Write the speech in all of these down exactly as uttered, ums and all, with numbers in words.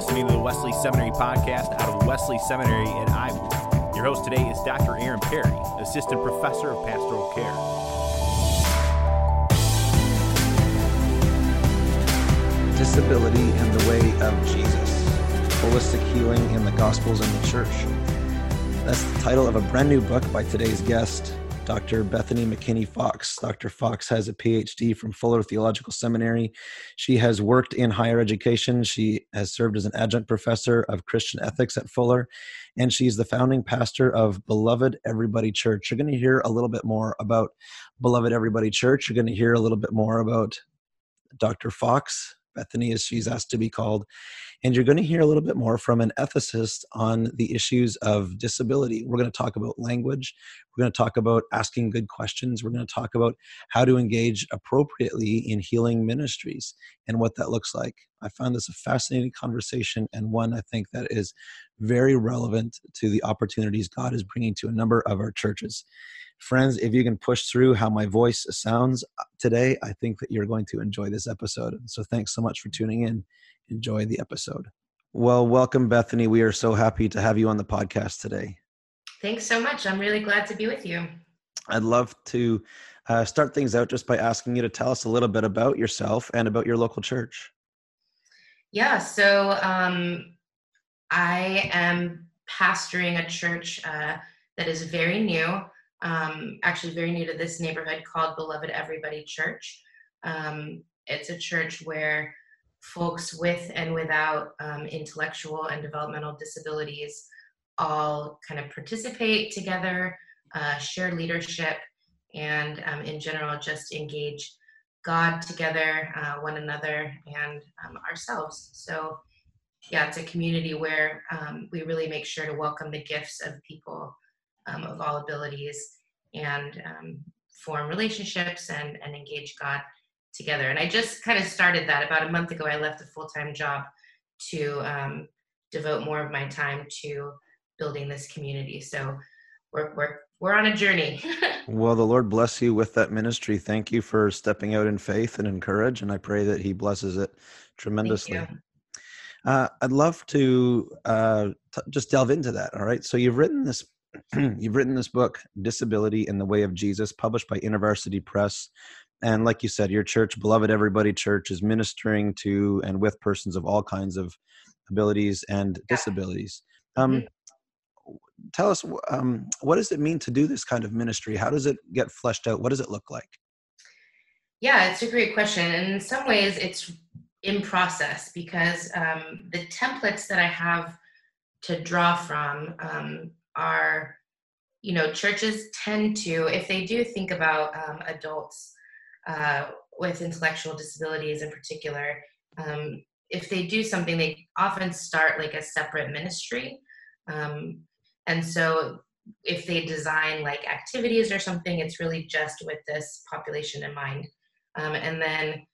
listening to the Wesley Seminary podcast out of Wesley Seminary in Iowa. Your host today is Doctor Aaron Perry, Assistant Professor of Pastoral Care. Disability and the Way of Jesus, Holistic Healing in the Gospels and the Church. That's the title of a brand new book by today's guest, Doctor Bethany McKinney Fox. Doctor Fox has a P H D from Fuller Theological Seminary. She has worked in higher education. She has served as an adjunct professor of Christian ethics at Fuller, and she's the founding pastor of Beloved Everybody Church. You're going to hear a little bit more about Beloved Everybody Church. You're going to hear a little bit more about Doctor Fox, Bethany as she's asked to be called. And you're going to hear a little bit more from an ethicist on the issues of disability. We're going to talk about language. We're going to talk about asking good questions. We're going to talk about how to engage appropriately in healing ministries and what that looks like. I found this a fascinating conversation, and one I think that is very relevant to the opportunities God is bringing to a number of our churches. Friends, if you can push through how my voice sounds today, I think that you're going to enjoy this episode. So thanks so much for tuning in. Enjoy the episode. Well, welcome, Bethany. We are so happy to have you on the podcast today. Thanks so much. I'm really glad to be with you. I'd love to uh, start things out just by asking you to tell us a little bit about yourself and about your local church. Yeah, so um, I am pastoring a church uh, that is very new, um, actually very new to this neighborhood, called Beloved Everybody Church. Um, it's a church where folks with and without um, intellectual and developmental disabilities all kind of participate together, uh, share leadership, and um, in general just engage God together, uh, one another, and um, ourselves. So yeah, it's a community where um, we really make sure to welcome the gifts of people um, of all abilities and um, form relationships and, and engage God together. And I just kind of started that about a month ago. I left a full-time job to um, devote more of my time to building this community. So we're we're we're on a journey. Well, the Lord bless you with that ministry. Thank you for stepping out in faith and in courage, and I pray that He blesses it tremendously. Thank you. Uh, I'd love to uh, t- just delve into that. All right. So you've written this. you've written this book, Disability and the Way of Jesus, published by InterVarsity Press. And like you said, your church, Beloved Everybody Church, is ministering to and with persons of all kinds of abilities and disabilities. Um, mm-hmm. Tell us, um, what does it mean to do this kind of ministry? How does it get fleshed out? What does it look like? Yeah, it's a great question. And in some ways, it's in process because um, the templates that I have to draw from um, are, you know, churches tend to, if they do think about um, adults, Uh, with intellectual disabilities in particular, um, if they do something, they often start like a separate ministry. Um, and so if they design like activities or something, it's really just with this population in mind. Um, and then,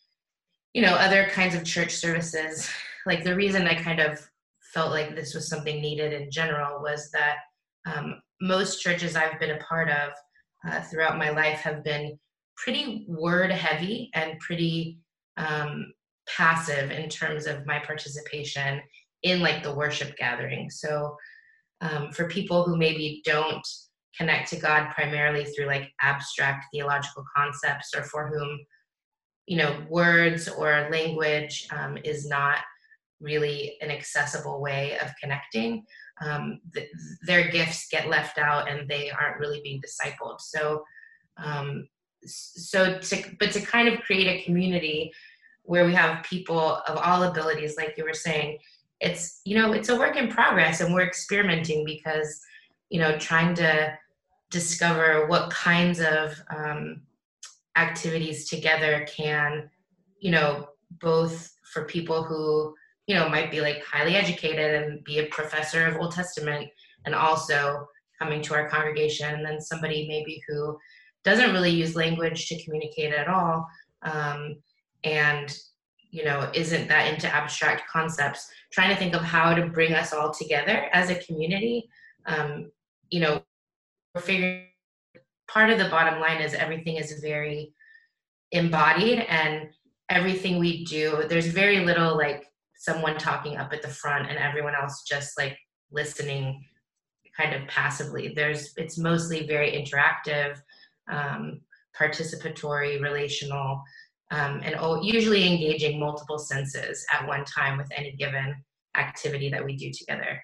you know, other kinds of church services, like the reason I kind of felt like this was something needed in general was that um, most churches I've been a part of uh, throughout my life have been pretty word heavy and pretty um, passive in terms of my participation in like the worship gathering. So um, for people who maybe don't connect to God primarily through like abstract theological concepts, or for whom, you know, words or language um, is not really an accessible way of connecting, um, th- their gifts get left out and they aren't really being discipled. So um, So, to, but to kind of create a community where we have people of all abilities, like you were saying, it's, you know, it's a work in progress, and we're experimenting because, you know, trying to discover what kinds of um, activities together can, you know, both for people who, you know, might be like highly educated and be a professor of Old Testament and also coming to our congregation, and then somebody maybe who doesn't really use language to communicate at all, um, and, you know, isn't that into abstract concepts, trying to think of how to bring us all together as a community. Um, you know, we're figuring, part of the bottom line is everything is very embodied, and everything we do, there's very little like someone talking up at the front and everyone else just like listening kind of passively. There's, it's mostly very interactive, um, participatory, relational, um, and oh, usually engaging multiple senses at one time with any given activity that we do together.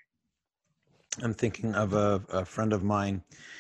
I'm thinking of a, a friend of mine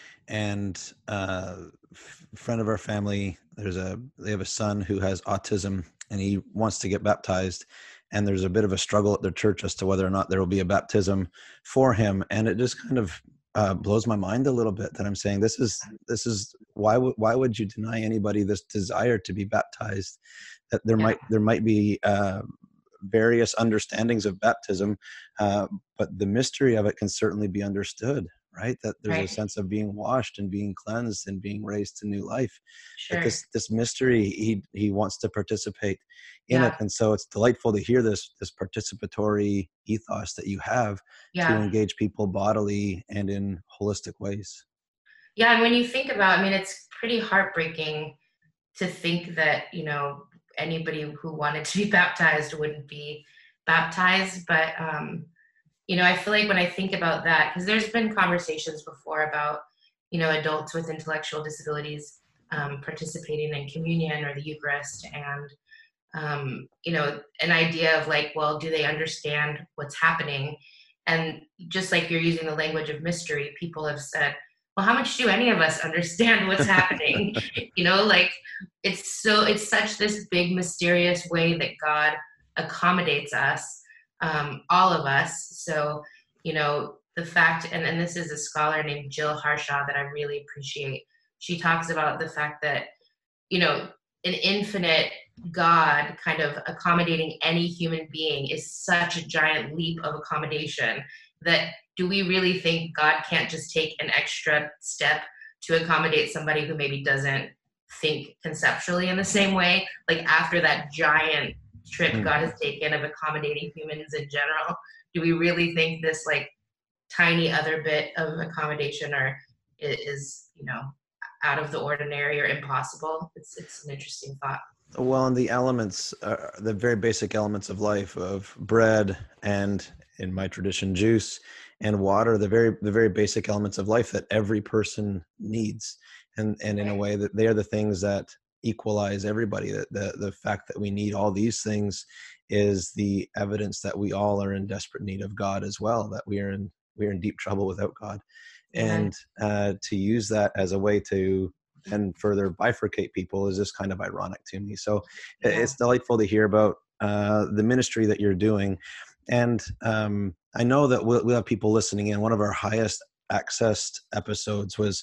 and a uh, f- friend of our family. There's a, they have a son who has autism and he wants to get baptized. And there's a bit of a struggle at their church as to whether or not there will be a baptism for him. And it just kind of uh, blows my mind a little bit that I'm saying, this is, this is why would, why would you deny anybody this desire to be baptized? That there yeah. might, there might be uh, various understandings of baptism, uh, but the mystery of it can certainly be understood, right? That there's right. a sense of being washed and being cleansed and being raised to new life. Sure. But this, this mystery, he, he wants to participate in yeah. it. And so it's delightful to hear this, this participatory ethos that you have yeah. to engage people bodily and in holistic ways. Yeah. And when you think about, I mean, it's pretty heartbreaking to think that, you know, anybody who wanted to be baptized wouldn't be baptized. But, um, you know, I feel like when I think about that, because there's been conversations before about, you know, adults with intellectual disabilities um, participating in communion or the Eucharist, and, um, you know, an idea of like, well, do they understand what's happening? And just like you're using the language of mystery, people have said, well, how much do any of us understand what's happening? You know, like it's so, it's such this big mysterious way that God accommodates us, um, all of us. So, you know, the fact, and, and this is a scholar named Jill Harshaw that I really appreciate. She talks about the fact that, you know, an infinite God kind of accommodating any human being is such a giant leap of accommodation that do we really think God can't just take an extra step to accommodate somebody who maybe doesn't think conceptually in the same way? Like after that giant trip mm. God has taken of accommodating humans in general, do we really think this like tiny other bit of accommodation or is, you know, out of the ordinary or impossible? It's it's an interesting thought. Well, and the elements, uh, the very basic elements of life of bread and, in my tradition, juice and water, the very the very basic elements of life that every person needs, and and in a way that they are the things that equalize everybody. That the the fact that we need all these things is the evidence that we all are in desperate need of God as well. That we are in we are in deep trouble without God, and uh, to use that as a way to and further bifurcate people is just kind of ironic to me. So yeah. It's delightful to hear about uh, the ministry that you're doing. And um, I know that we'll, we'll have people listening in. One of our highest accessed episodes was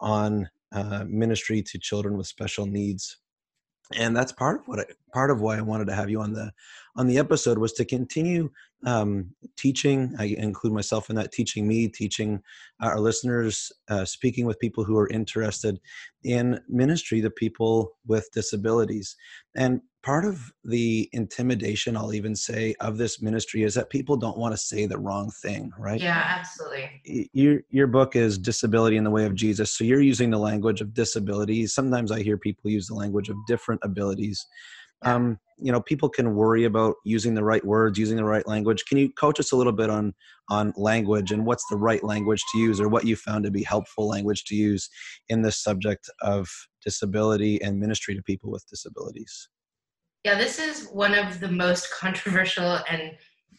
on uh, ministry to children with special needs. And that's part of what I, part of why I wanted to have you on the on the episode was to continue um, teaching. I include myself in that, teaching me, teaching our listeners, uh, speaking with people who are interested in ministry to people with disabilities. And part of the intimidation, I'll even say, of this ministry is that people don't want to say the wrong thing, right? Yeah, absolutely. Your your book is Disability in the Way of Jesus. So you're using the language of disability. Sometimes I hear people use the language of different abilities. Yeah. Um, you know, people can worry about using the right words, using the right language. Can you coach us a little bit on on language and what's the right language to use, or what you found to be helpful language to use in this subject of disability and ministry to people with disabilities? Yeah, this is one of the most controversial and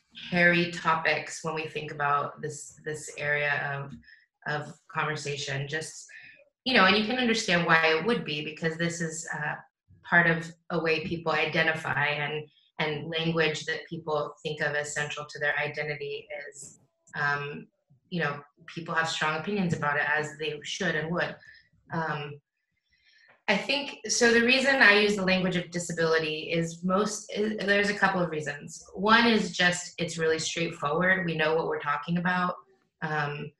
hairy topics when we think about this this area of of conversation. Just, you know, and you can understand why it would be, because this is uh, part of a way people identify, and and language that people think of as central to their identity is, um, you know, people have strong opinions about it, as they should and would. Um, I think, so the reason I use the language of disability is most, is, there's a couple of reasons. One is just, it's really straightforward. We know what we're talking about. Um,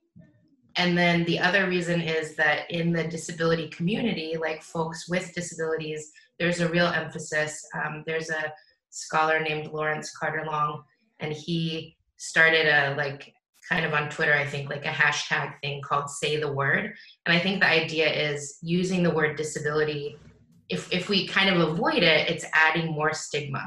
and then the other reason is that in the disability community, like folks with disabilities, there's a real emphasis. Um, there's a scholar named Lawrence Carter-Long, and he started a, like, kind of on Twitter, I think, like a hashtag thing called Say the Word. And I think the idea is using the word disability, if if we kind of avoid it, it's adding more stigma.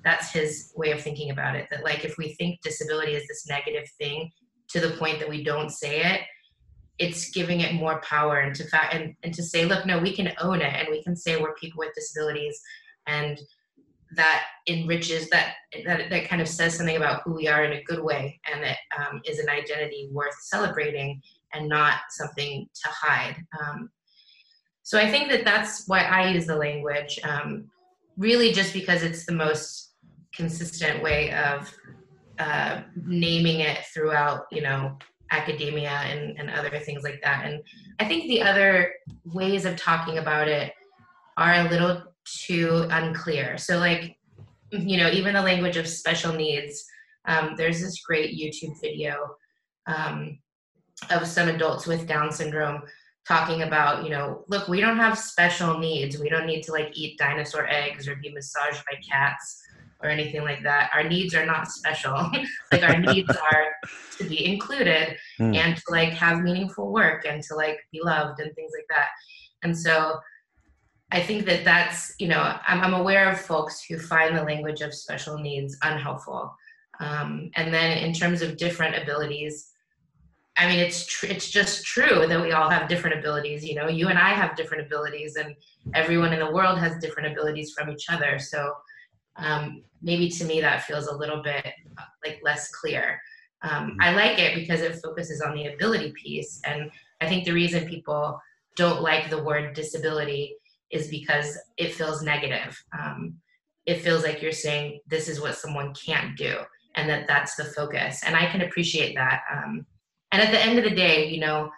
that's his way of thinking about it. That like, if we think disability is this negative thing to the point that we don't say it, it's giving it more power, and to fa- and, and to say, look, no, we can own it, and we can say we're people with disabilities, and that enriches, that that that kind of says something about who we are in a good way, and it um, is an identity worth celebrating and not something to hide. Um, so I think that that's why I use the language, um, really just because it's the most consistent way of uh, naming it throughout, you know, academia and, and other things like that. And I think the other ways of talking about it are a little too unclear. So like, you know, even the language of special needs, um, there's this great YouTube video um, of some adults with Down syndrome talking about, you know, look, we don't have special needs. We don't need to like eat dinosaur eggs or be massaged by cats or anything like that. Our needs are not special. Like our needs are to be included mm. and to like have meaningful work and to like be loved and things like that. And so I think that that's, you know, I'm, I'm aware of folks who find the language of special needs unhelpful. Um, and then in terms of different abilities, I mean, it's tr- it's just true that we all have different abilities. You know, you and I have different abilities, and everyone in the world has different abilities from each other. So um, maybe to me that feels a little bit like less clear. Um, I like it because it focuses on the ability piece. And I think the reason people don't like the word disability is because it feels negative. Um, it feels like you're saying this is what someone can't do, and that that's the focus. And I can appreciate that. Um, and at the end of the day, you know,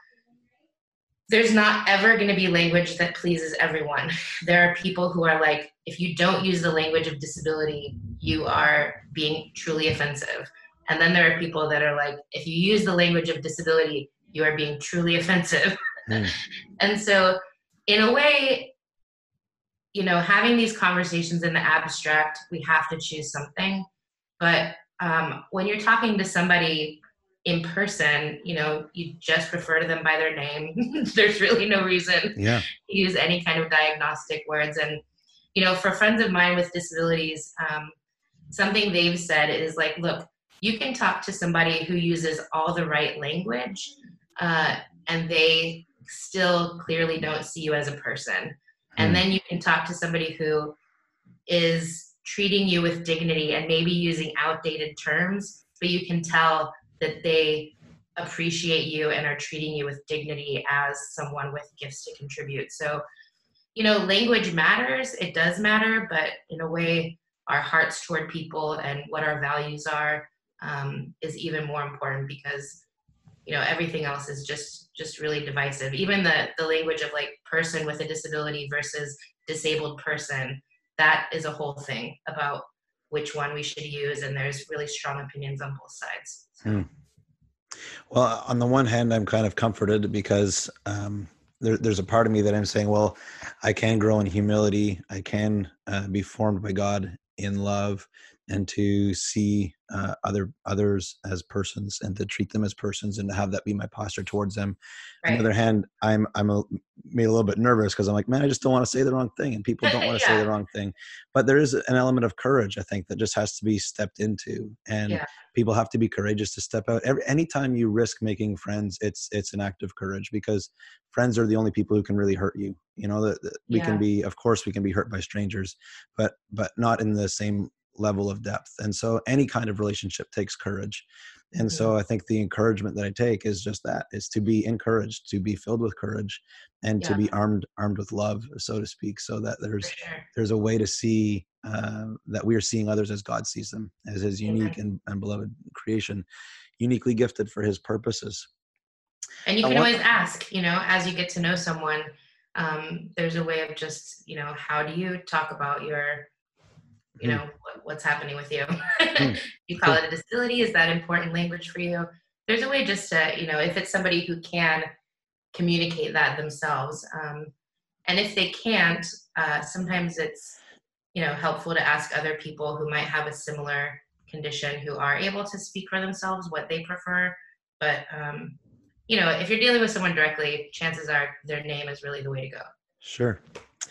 there's not ever going to be language that pleases everyone. There are people who are like, if you don't use the language of disability, you are being truly offensive. And then there are people that are like, if you use the language of disability, you are being truly offensive. Mm. And so in a way, you know, having these conversations in the abstract, we have to choose something. But um, when you're talking to somebody in person, you know, you just refer to them by their name. There's really no reason yeah. to use any kind of diagnostic words. And, you know, for friends of mine with disabilities, um, something they've said is like, look, you can talk to somebody who uses all the right language uh, and they still clearly don't see you as a person. And then you can talk to somebody who is treating you with dignity and maybe using outdated terms, but you can tell that they appreciate you and are treating you with dignity as someone with gifts to contribute. So, you know, language matters. It does matter, but in a way, our hearts toward people and what our values are um, is even more important, because, you know, everything else is just just really divisive. Even the the language of like person with a disability versus disabled person, that is a whole thing about which one we should use, and there's really strong opinions on both sides. So. Hmm. Well, on the one hand, I'm kind of comforted because um, there, there's a part of me that I'm saying, well, I can grow in humility. I can uh, be formed by God in love, and to see uh, other others as persons and to treat them as persons and to have that be my posture towards them. Right. On the other hand, I'm I'm a, made a little bit nervous because I'm like, man, I just don't want to say the wrong thing, and people don't want to yeah. say the wrong thing. But there is an element of courage, I think, that just has to be stepped into, and yeah. people have to be courageous to step out. Every anytime you risk making friends, it's it's an act of courage, because friends are the only people who can really hurt you. You know, that we yeah. can be, of course, we can be hurt by strangers, but but not in the same level of depth. And so any kind of relationship takes courage. And mm-hmm. so I think the encouragement that I take is just that, is to be encouraged, to be filled with courage, and yeah. to be armed armed with love, so to speak, so that there's sure. there's a way to see uh, that we are seeing others as God sees them, as his unique mm-hmm. and, and beloved creation, uniquely gifted for his purposes. And you I can want- always ask, you know, as you get to know someone, um, there's a way of just, you know, how do you talk about your you know, what, what's happening with you. mm. You call it a disability. Is that important language for you? There's a way just to, you know, if it's somebody who can communicate that themselves. Um, and if they can't, uh, sometimes it's, you know, helpful to ask other people who might have a similar condition, who are able to speak for themselves, what they prefer. But, um, you know, if you're dealing with someone directly, chances are their name is really the way to go. Sure.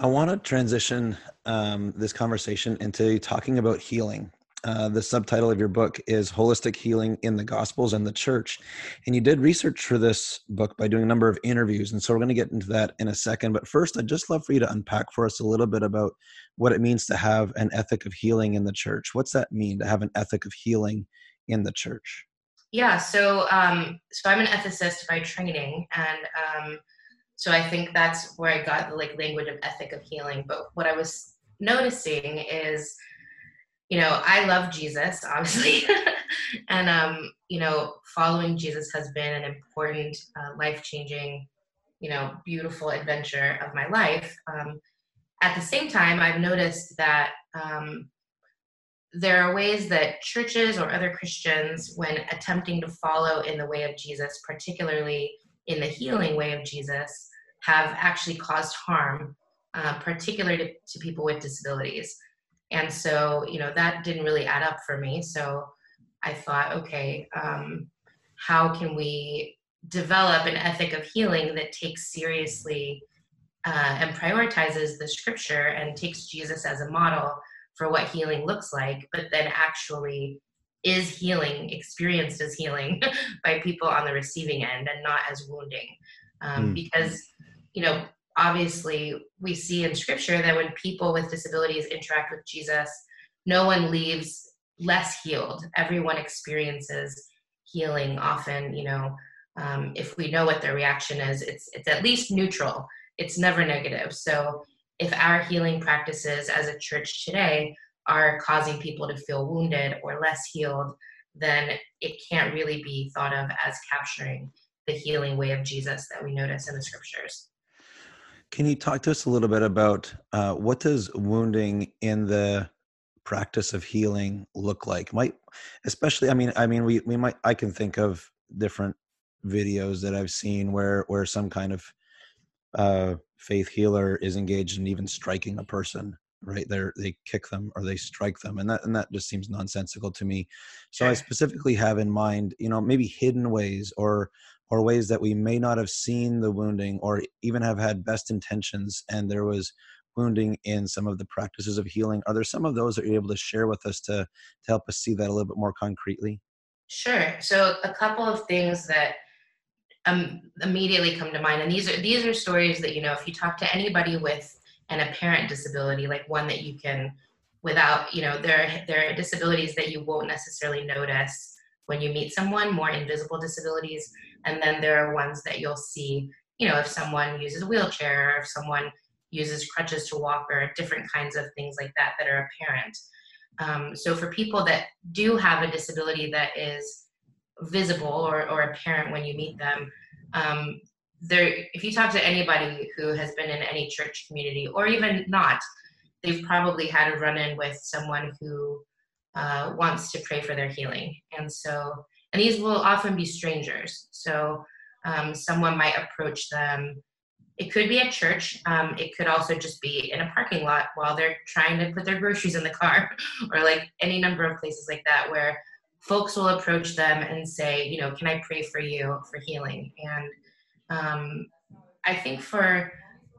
I want to transition um, this conversation into talking about healing. Uh, the subtitle of your book is Holistic Healing in the Gospels and the Church. And you did research for this book by doing a number of interviews. And so we're going to get into that in a second. But first, I'd just love for you to unpack for us a little bit about what it means to have an ethic of healing in the church. What's that mean, to have an ethic of healing in the church? Yeah, so um, so I'm an ethicist by training, and um, so I think that's where I got the like language of ethic of healing. But what I was noticing is, you know, I love Jesus, obviously, and um, you know, following Jesus has been an important, uh, life-changing, you know, beautiful adventure of my life. Um, at the same time, I've noticed that um, there are ways that churches or other Christians, when attempting to follow in the way of Jesus, particularly in the healing way of Jesus, have actually caused harm, uh, particularly to, to people with disabilities. And so, you know, that didn't really add up for me. So I thought, okay, um, how can we develop an ethic of healing that takes seriously uh, and prioritizes the scripture and takes Jesus as a model for what healing looks like, but then actually is healing experienced as healing by people on the receiving end and not as wounding. Um, mm. Because, you know, obviously we see in scripture that when people with disabilities interact with Jesus, no one leaves less healed. Everyone experiences healing. Often, you know, um, if we know what their reaction is, it's it's at least neutral. It's never negative. So if our healing practices as a church today are causing people to feel wounded or less healed, then it can't really be thought of as capturing the healing way of Jesus that we notice in the scriptures. Can you talk to us a little bit about uh, what does wounding in the practice of healing look like? Might, especially, I mean, I mean, we we might, I can think of different videos that I've seen where where some kind of uh, faith healer is engaged in even striking a person, right? They they kick them or they strike them, and that and that just seems nonsensical to me. So sure. I specifically have in mind, you know, maybe hidden ways or or ways that we may not have seen the wounding or even have had best intentions, and there was wounding in some of the practices of healing. Are there some of those that you're able to share with us to, to help us see that a little bit more concretely? Sure. So a couple of things that um, immediately come to mind, and these are these are stories that, you know, if you talk to anybody with an apparent disability, like one that you can, without, you know, there, there are disabilities that you won't necessarily notice when you meet someone, more invisible disabilities. And then there are ones that you'll see, you know, if someone uses a wheelchair, or if someone uses crutches to walk, or different kinds of things like that that are apparent. Um, so for people that do have a disability that is visible or, or apparent when you meet them, um, there, if you talk to anybody who has been in any church community, or even not, they've probably had a run-in with someone who uh, wants to pray for their healing. And so, and these will often be strangers. So um, someone might approach them. It could be at church. Um, it could also just be in a parking lot while they're trying to put their groceries in the car, or like any number of places like that, where folks will approach them and say, you know, can I pray for you for healing? And um, I think for,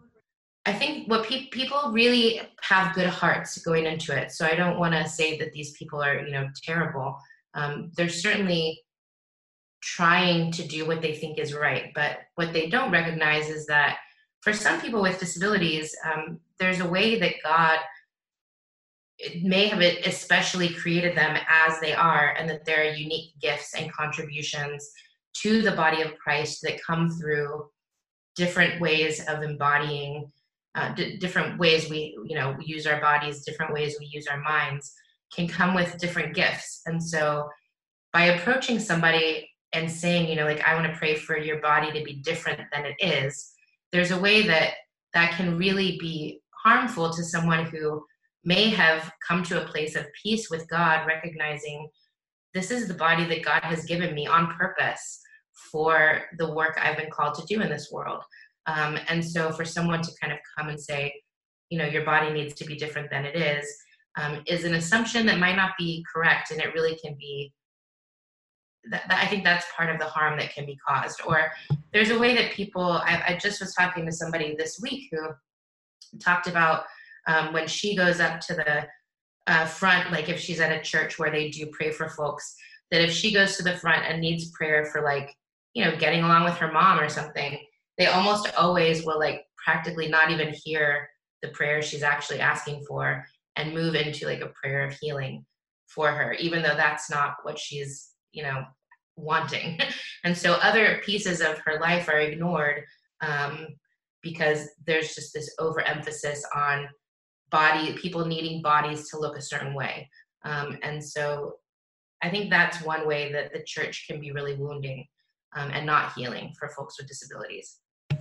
I think what pe- people really have good hearts going into it. So I don't want to say that these people are, you know, terrible. Um, they're certainly trying to do what they think is right. But what they don't recognize is that for some people with disabilities, um, there's a way that God may have especially created them as they are, and that there are unique gifts and contributions to the body of Christ that come through different ways of embodying, uh, d- different ways we, you know, we use our bodies, different ways we use our minds, can come with different gifts. And so by approaching somebody and saying, you know, like, I want to pray for your body to be different than it is, there's a way that that can really be harmful to someone who may have come to a place of peace with God, recognizing this is the body that God has given me on purpose for the work I've been called to do in this world. Um, and so for someone to kind of come and say, you know, your body needs to be different than it is, um, is an assumption that might not be correct. And it really can be, that, that, I think that's part of the harm that can be caused. Or there's a way that people, I, I just was talking to somebody this week who talked about um, when she goes up to the uh, front, like if she's at a church where they do pray for folks, that if she goes to the front and needs prayer for like, you know, getting along with her mom or something, they almost always will like practically not even hear the prayer she's actually asking for and move into like a prayer of healing for her, even though that's not what she's, you know, wanting. And so other pieces of her life are ignored um, because there's just this overemphasis on body, people needing bodies to look a certain way. Um, and so I think that's one way that the church can be really wounding um, and not healing for folks with disabilities.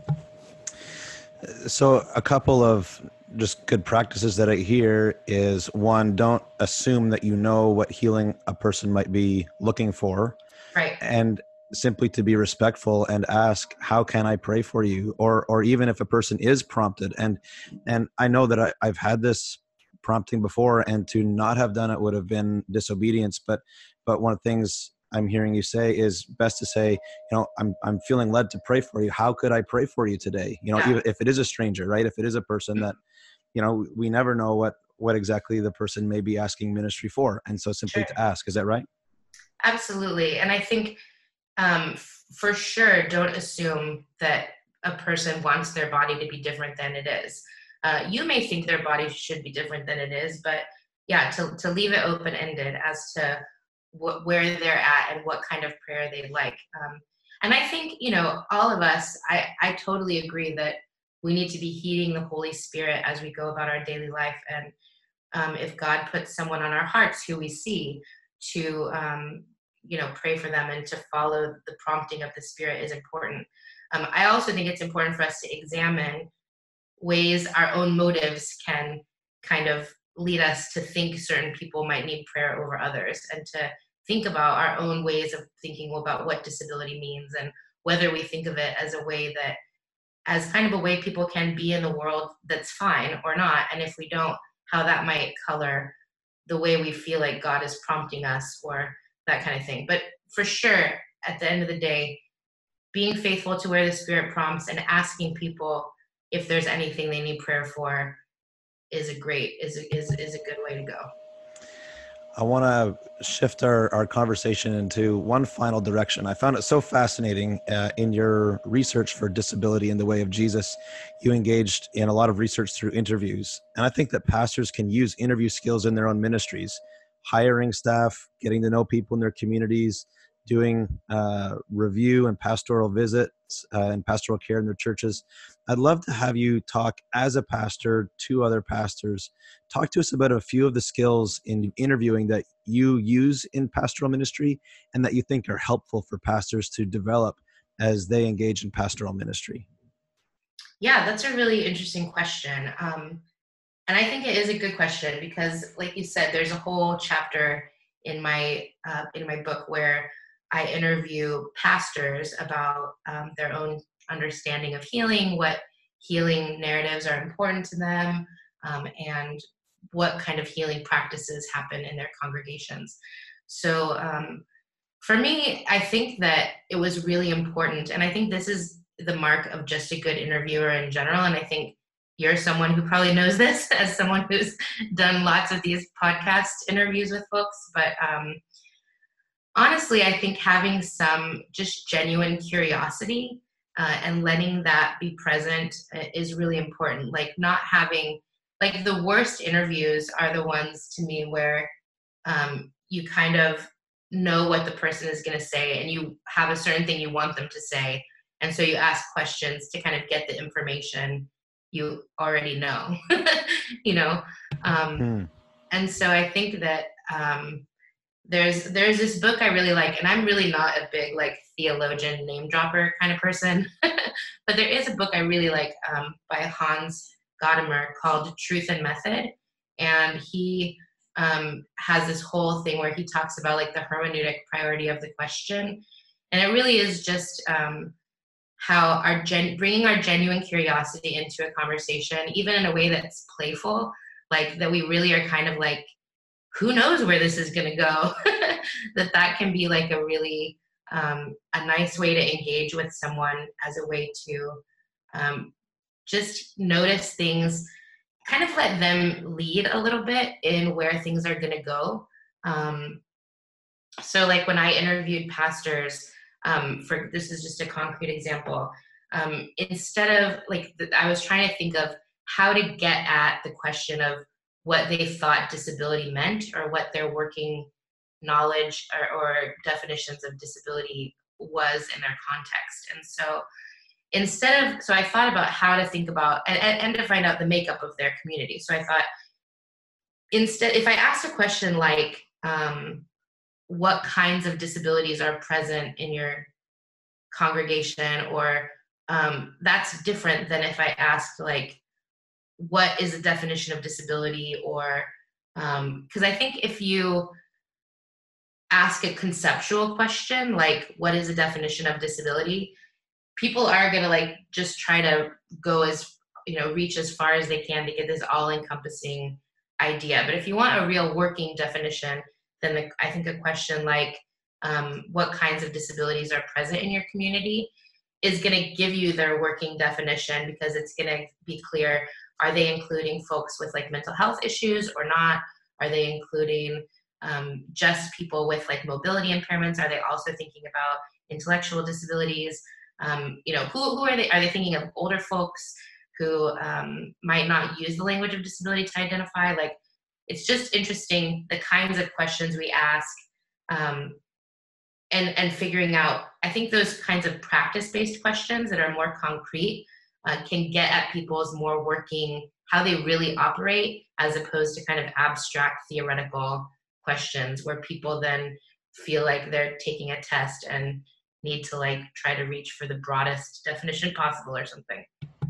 So a couple of just good practices that I hear is, one, don't assume that you know what healing a person might be looking for. Right. And simply to be respectful and ask, how can I pray for you? Or or even if a person is prompted. And and I know that I, I've had this prompting before, and to not have done it would have been disobedience. But but one of the things I'm hearing you say is best to say, you know, I'm I'm feeling led to pray for you. How could I pray for you today? You know, Yeah. even if it is a stranger, right? If it is a person that, you know, we never know what what exactly the person may be asking ministry for. And so simply Sure. to ask, is that right? Absolutely. And I think um, f- for sure, don't assume that a person wants their body to be different than it is. Uh, you may think their body should be different than it is, but yeah, to, to leave it open-ended as to wh- where they're at and what kind of prayer they'd like. Um, and I think, you know, all of us, I, I totally agree that we need to be heeding the Holy Spirit as we go about our daily life. And um, if God puts someone on our hearts who we see, to um, you know, pray for them and to follow the prompting of the Spirit is important. Um, I also think it's important for us to examine ways our own motives can kind of lead us to think certain people might need prayer over others, and to think about our own ways of thinking about what disability means and whether we think of it as a way that, as kind of a way people can be in the world that's fine or not. And if we don't, how that might color the way we feel like God is prompting us or that kind of thing. But for sure, at the end of the day, being faithful to where the Spirit prompts and asking people if there's anything they need prayer for is a great, is a, is, is a good way to go. I want to shift our, our conversation into one final direction. I found it so fascinating uh, in your research for disability in the way of Jesus. You engaged in a lot of research through interviews. And I think that pastors can use interview skills in their own ministries, hiring staff, getting to know people in their communities, doing uh, review and pastoral visits uh, and pastoral care in their churches. I'd love to have you talk as a pastor to other pastors. Talk to us about a few of the skills in interviewing that you use in pastoral ministry and that you think are helpful for pastors to develop as they engage in pastoral ministry. Yeah, that's a really interesting question. Um, and I think it is a good question because, like you said, there's a whole chapter in my uh, in my book where I interview pastors about um, their own understanding of healing, what healing narratives are important to them, um, and what kind of healing practices happen in their congregations. So um, for me, I think that it was really important, and I think this is the mark of just a good interviewer in general, and I think you're someone who probably knows this as someone who's done lots of these podcast interviews with folks, but um, honestly, I think having some just genuine curiosity uh, and letting that be present is really important. Like not having, like the worst interviews are the ones to me where um, you kind of know what the person is going to say and you have a certain thing you want them to say. And so you ask questions to kind of get the information you already know, you know? Um, Hmm. and so I think that um, there's there's this book I really like, and I'm really not a big like theologian name dropper kind of person, but there is a book I really like um, by Hans Gadamer called Truth and Method, and he um, has this whole thing where he talks about like the hermeneutic priority of the question, and it really is just um, how our gen- bringing our genuine curiosity into a conversation, even in a way that's playful, like that we really are kind of like, who knows where this is going to go, that that can be like a really um, a nice way to engage with someone as a way to um, just notice things kind of let them lead a little bit in where things are going to go. Um, so like when I interviewed pastors, um, for this is just a concrete example, um, instead of like, the, I was trying to think of how to get at the question of what they thought disability meant, or what their working knowledge or, or definitions of disability was in their context. And so instead of, so I thought about how to think about, and, and to find out the makeup of their community. So I thought, instead, if I asked a question like, um, what kinds of disabilities are present in your congregation, or um, that's different than if I asked like, what is the definition of disability? Or, um, because I think if you ask a conceptual question, like what is the definition of disability, people are going to like just try to go as, you know, reach as far as they can to get this all-encompassing idea. But if you want a real working definition, then the, I think a question like um, what kinds of disabilities are present in your community is going to give you their working definition, because it's going to be clear, are they including folks with like mental health issues or not? Are they including um, just people with like mobility impairments? Are they also thinking about intellectual disabilities? Um, you know, who, who are they? Are they thinking of older folks who um, might not use the language of disability to identify? Like, it's just interesting the kinds of questions we ask, um, and and figuring out. I think those kinds of practice-based questions that are more concrete uh, can get at people's more working, how they really operate, as opposed to kind of abstract theoretical questions where people then feel like they're taking a test and need to like try to reach for the broadest definition possible or something.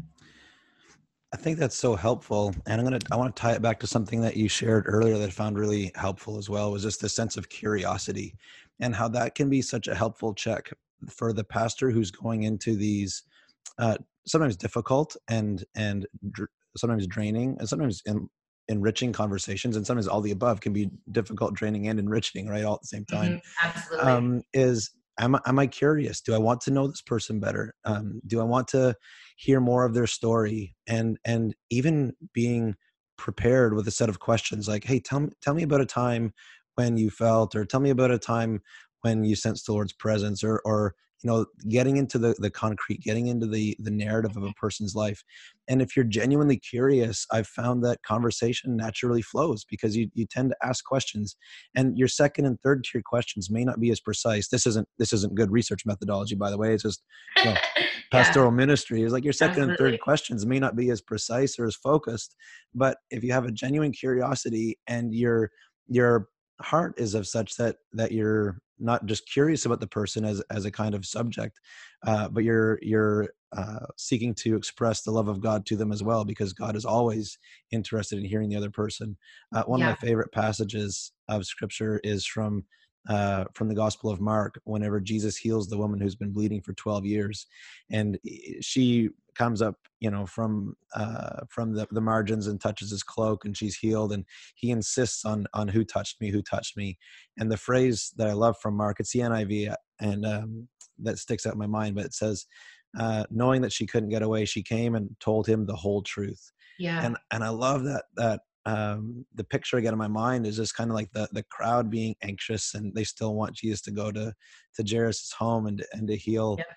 I think that's so helpful. And I'm going to, I want to tie it back to something that you shared earlier that I found really helpful as well, was just the sense of curiosity, and how that can be such a helpful check for the pastor who's going into these uh, sometimes difficult and, and dr- sometimes draining and sometimes in, enriching conversations. And sometimes all the above can be difficult, draining, and enriching, right? All at the same time. Mm-hmm, absolutely. Um, is, Am, am I curious? Do I want to know this person better? Um, do I want to hear more of their story? And and even being prepared with a set of questions like, hey, tell me, tell me about a time when you felt, or tell me about a time when you sensed the Lord's presence, or or you know, getting into the the concrete, getting into the the narrative of a person's life. And if you're genuinely curious, I've found that conversation naturally flows, because you you tend to ask questions, and your second and third tier questions may not be as precise. This isn't this isn't good research methodology, by the way. It's just, you know, pastoral yeah. ministry is like your second Absolutely. and third questions may not be as precise or as focused, but if you have a genuine curiosity and your your heart is of such that that you're not just curious about the person as as a kind of subject, uh, but you're you're uh, seeking to express the love of God to them as well, because God is always interested in hearing the other person. Uh, one Yeah. of my favorite passages of Scripture is from uh, from the Gospel of Mark, whenever Jesus heals the woman who's been bleeding for twelve years, and she comes up, you know, from uh, from the, the margins and touches his cloak, and she's healed. And he insists on on who touched me, who touched me. And the phrase that I love from Mark, it's the N I V, and um, that sticks out in my mind, but it says, uh, knowing that she couldn't get away, she came and told him the whole truth. Yeah. And and I love that that um, the picture I get in my mind is just kind of like the the crowd being anxious, and they still want Jesus to go to to Jairus' home and and to heal. Yeah.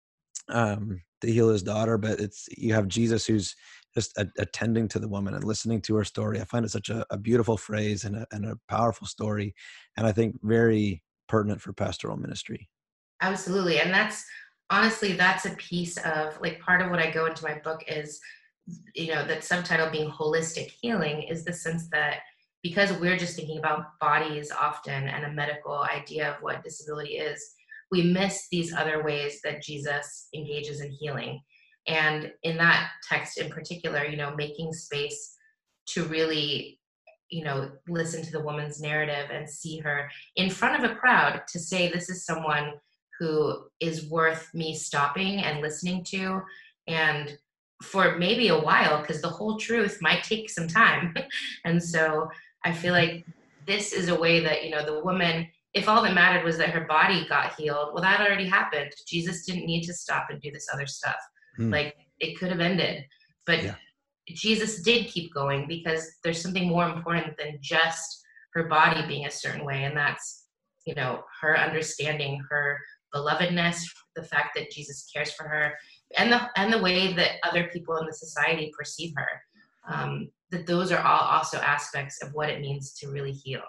Um, to heal his daughter, but it's, you have Jesus who's just a, attending to the woman and listening to her story. I find it such a, a beautiful phrase and a, and a powerful story, and I think very pertinent for pastoral ministry. Absolutely. And that's honestly, that's a piece of like, part of what I go into my book is, you know, that subtitle being holistic healing, is the sense that because we're just thinking about bodies often and a medical idea of what disability is, we miss these other ways that Jesus engages in healing. And in that text in particular, you know, making space to really, you know, listen to the woman's narrative and see her in front of a crowd to say, this is someone who is worth me stopping and listening to. And for maybe a while, because the whole truth might take some time. And so I feel like this is a way that, you know, the woman, if all that mattered was that her body got healed, well, that already happened. Jesus didn't need to stop and do this other stuff. Hmm. Like, it could have ended. But, yeah. Jesus did keep going because there's something more important than just her body being a certain way. And that's, you know, her understanding her belovedness, the fact that Jesus cares for her, and the and the way that other people in the society perceive her. Um, that those are all also aspects of what it means to really heal.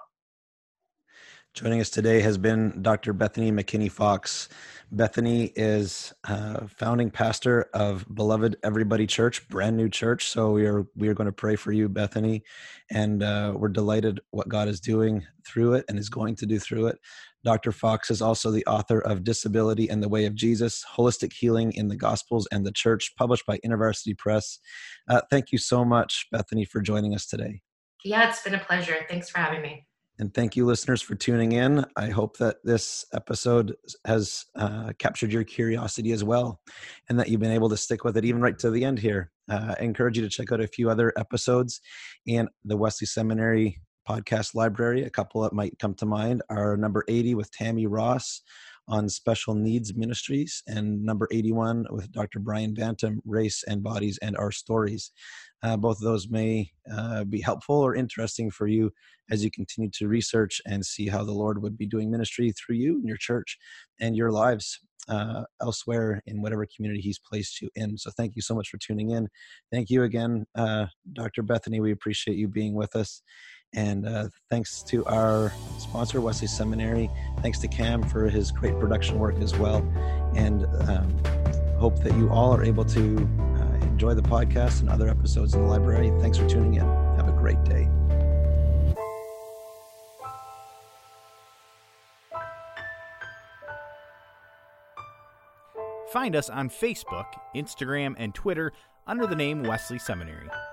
Joining us today has been Doctor Bethany McKinney Fox. Bethany is uh, founding pastor of Beloved Everybody Church, brand new church. So we are we are going to pray for you, Bethany, and uh, we're delighted what God is doing through it and is going to do through it. Doctor Fox is also the author of Disability and the Way of Jesus, Holistic Healing in the Gospels and the Church, published by InterVarsity Press. Uh, thank you so much, Bethany, for joining us today. Yeah, it's been a pleasure. Thanks for having me. And thank you, listeners, for tuning in. I hope that this episode has uh, captured your curiosity as well, and that you've been able to stick with it even right to the end here. Uh, I encourage you to check out a few other episodes in the Wesley Seminary podcast library. A couple that might come to mind are number eighty with Tammy Ross on special needs ministries, and number eighty-one with Doctor Brian Bantam, Race and Bodies and Our Stories. Uh, both of those may uh, be helpful or interesting for you as you continue to research and see how the Lord would be doing ministry through you and your church and your lives uh, elsewhere in whatever community he's placed you in. So thank you so much for tuning in. Thank you again, uh, Doctor Bethany. We appreciate you being with us. And uh, thanks to our sponsor, Wesley Seminary. Thanks to Cam for his great production work as well. And um, hope that you all are able to uh, enjoy the podcast and other episodes in the library. Thanks for tuning in. Have a great day. Find us on Facebook, Instagram, and Twitter under the name Wesley Seminary.